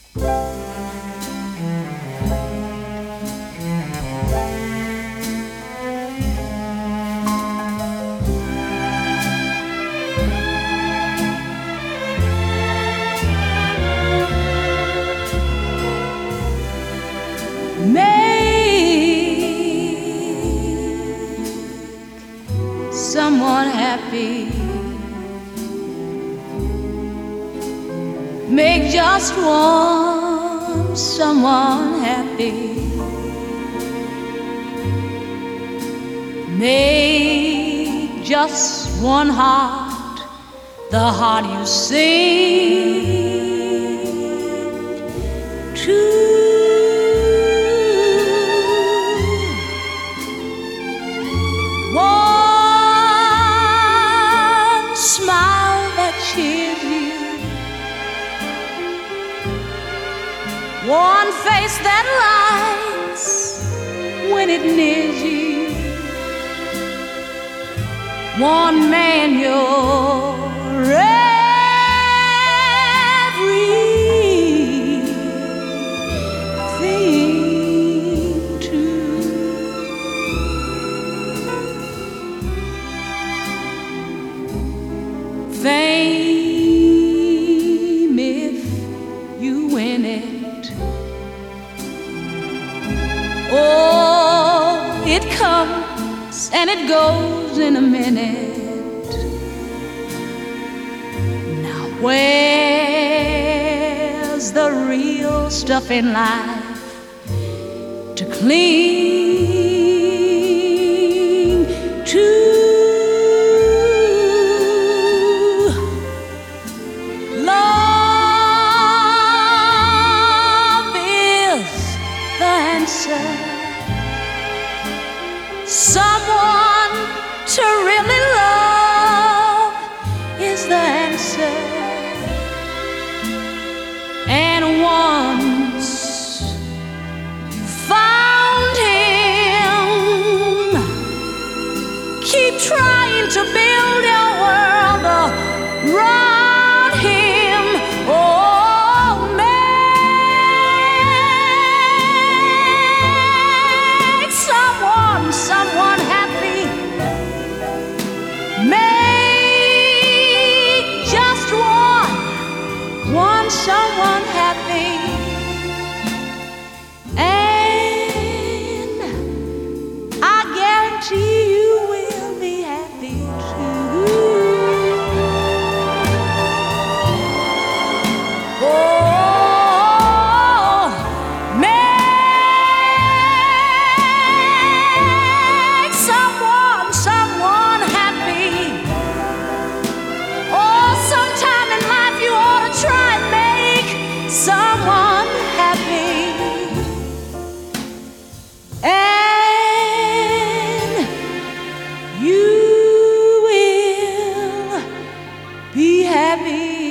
Make someone happy. Make just one someone happy. Make just one heart, the heart you sing to. One smile that cheers you, one face that lights when it nears you, one man you're everything to. Fame, if you win it, oh, it comes and it goes in a minute. Now where's the real stuff in life to cling to? Love is the answer. Someone to really love is the answer. And once you found him, keep trying to build your world around him. Oh, make someone happy. Make just one someone happy. And I guarantee you will be happy too. Oh, make someone happy. Oh, sometime in life you ought to try and make someone happy. And you will be happy.